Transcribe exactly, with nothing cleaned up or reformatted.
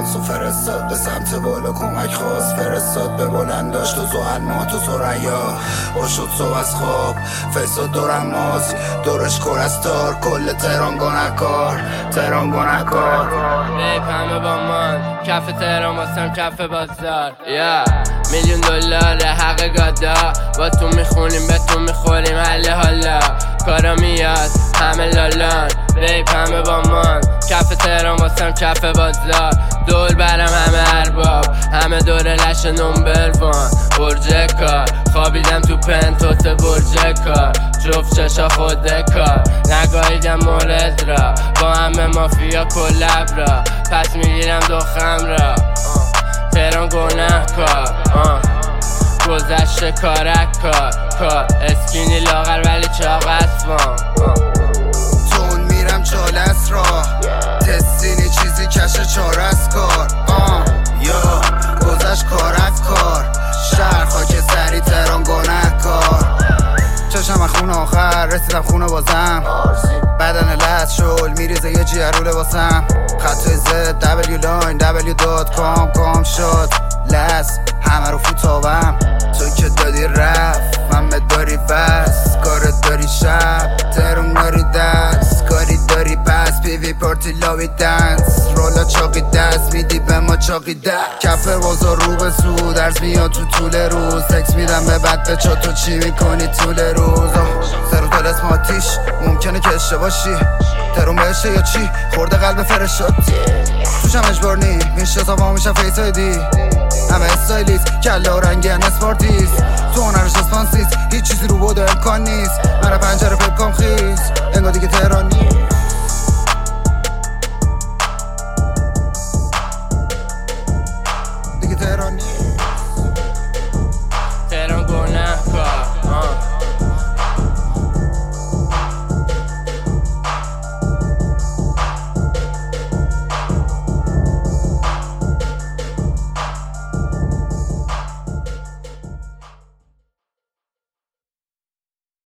و فرستاد به سمت بالا کمک خواست، فرستاد به بلند داشت و زوهن مات و سریا با شد صبح از خواب فساد دورم ماست دورش کرستار کل تهران گنه‌کار تهران گنه‌کار بیب همه با من کف تهران واسم کف بازار یا میلیون دلار حق گادا با تو میخونیم به تو میخوریم حل حالا کارا میاد همه لالان بیب همه با من کف تهران واسم کف بازار دول برم همه ارباب همه دور لش نمبر وان برج کار خوابیدم تو پنتوت برج کار جفت چشا خود کار نگاهیدم مورد را با همه مافیا کلب را پس میگیرم دخم را تهران گناه کار گذشته کارک کار کار اسکینی لاغر ولی چاقت فان تون میرم چالس را تستینی چیزی کش چار از کار آه یا گذشت کارک کار شهر خاک سری تهران گناه کار چشم خون آخر رسیدم خونه بازم بدن لحظ شل میریزه یه جیروله واسم خطای زد دبلیو لاین دبلیو دات کام کام شد لحظ همه رو فوتاوم تو که دادی رفت من به داری بس کارت داری شب تهرون داری دست کاری داری پس پیوی پارتی لاوی دنس رولا چاقی دست میدی به ما چاقی دست کف بازار رو به سود درز میاد تو طول روز تکس میدم به بد به چا تو چی میکنی طول روز سر و دل اسم آتیش ممکنه که اشتباشی تهرون بهشه یا چی خورده قلب فرشاد توشم اجبار نی میشه تا میشم فیس دی همه استایلیست کلا و رنگی ان اسپارتیست تو هنرش اسپانسیست هیچ چیزی رو بوده امکان نیست مرا پنجره